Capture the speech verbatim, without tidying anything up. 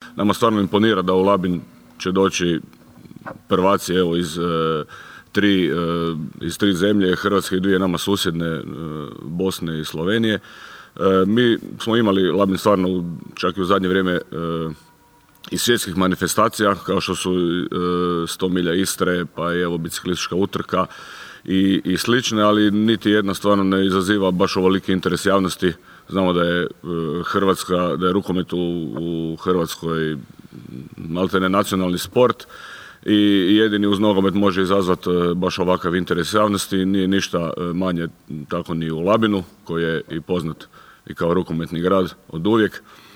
nama stvarno imponira da u Labin će doći prvaci evo iz e, tri, e, iz tri zemlje, Hrvatske i dvije nama susjedne, e, Bosne i Slovenije. E, mi smo imali Labin stvarno čak i u zadnje vrijeme e, i svjetskih manifestacija kao što su e, sto milja Istre, pa i evo biciklistička utrka i, i slične, ali niti jedna stvarno ne izaziva baš ovoliki interes javnosti. Znamo da je Hrvatska, da je rukomet u, u Hrvatskoj maltene nacionalni sport i jedini uz nogomet može izazvati baš ovakav interes javnosti. Nije ništa manje tako ni u Labinu koji je i poznat i kao rukometni grad od uvijek.